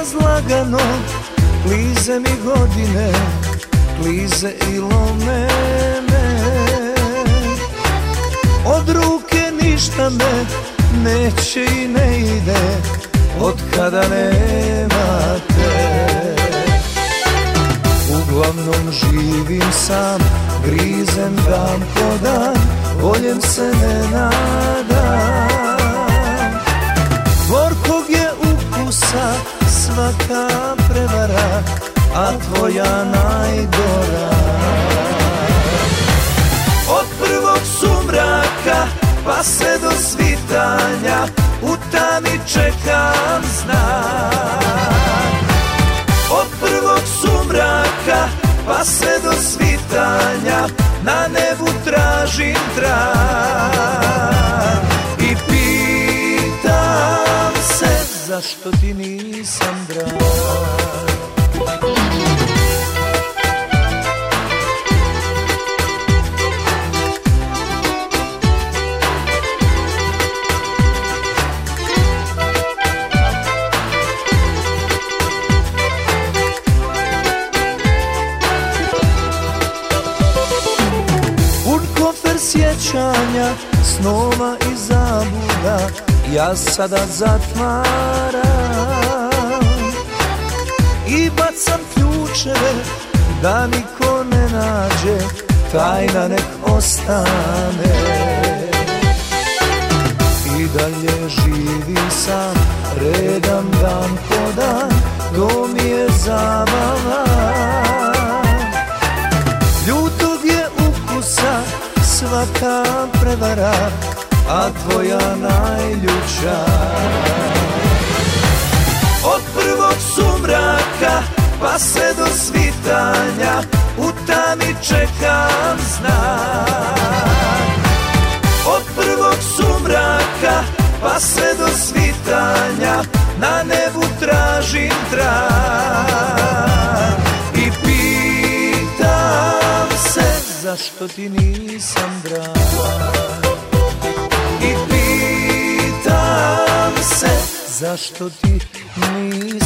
lagano, klize mi godine, klize i lome me. Od ruke ništa me neće i ne ide, od kada nema te. Uglavnom živim sam, grizem dan po dan, voljem se ne nadam. Gorkog je ukusa svaka prevara, a tvoja najdora. Od prvog sumraka pa sve do svitanja, u tami čekam znak. Od prvog sumraka pa sve do svitanja, na nebu tražim trag. I pitam se zašto ti nisam drag. Sjećanja, snova i zabuda, ja sada zatvaram i bacam ključeve da niko ne nađe, tajna nek ostane. I dalje živim sam, redam dan po dan, to mi je zabava. Ljutog je ukusa svaka prevara, a tvoja najljuča. Od prvog sumraka pa sve do svitanja, u tami čekam znak. Od prvog sumraka pa sve do svitanja, na nebu tražim trag. I pitam se zašto ti nisam drag. I pitam se zašto ti nisam